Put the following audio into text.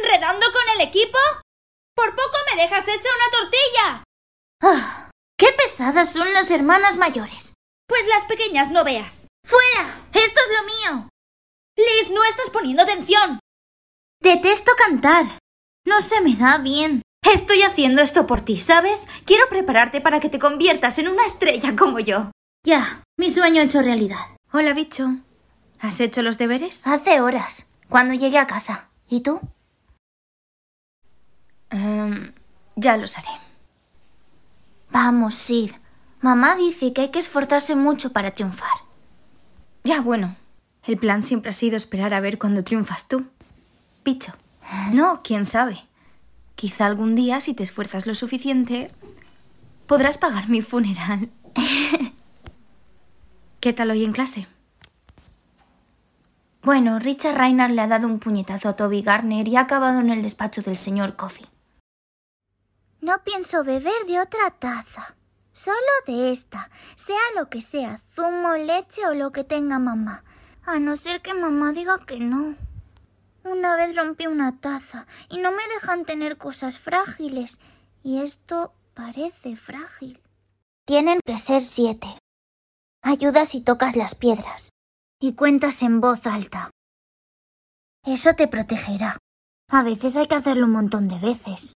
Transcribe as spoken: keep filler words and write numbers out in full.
enredando con el equipo? ¡Por poco me dejas hecha una tortilla! ¡Ah! ¡Qué pesadas son las hermanas mayores! Pues las pequeñas no veas. ¡Fuera! ¡Esto es lo mío! Liz, no estás poniendo atención. Detesto cantar. No se me da bien. Estoy haciendo esto por ti, ¿sabes? Quiero prepararte para que te conviertas en una estrella como yo. Ya, mi sueño hecho realidad. Hola, bicho. ¿Has hecho los deberes? Hace horas, cuando llegué a casa. ¿Y tú? Um, ya los haré. Vamos, Sid. Mamá dice que hay que esforzarse mucho para triunfar. Ya, bueno. El plan siempre ha sido esperar a ver cuándo triunfas tú. Bicho. No, quién sabe. Quizá algún día, si te esfuerzas lo suficiente, podrás pagar mi funeral. ¿Qué tal hoy en clase? Bueno, Richard Reinhardt le ha dado un puñetazo a Toby Garner y ha acabado en el despacho del señor Coffey. No pienso beber de otra taza. Solo de esta, sea lo que sea, zumo, leche o lo que tenga mamá. A no ser que mamá diga que no. Una vez rompí una taza y no me dejan tener cosas frágiles. Y esto parece frágil. Tienen que ser siete. Ayudas si tocas las piedras. Y cuentas en voz alta. Eso te protegerá. A veces hay que hacerlo un montón de veces.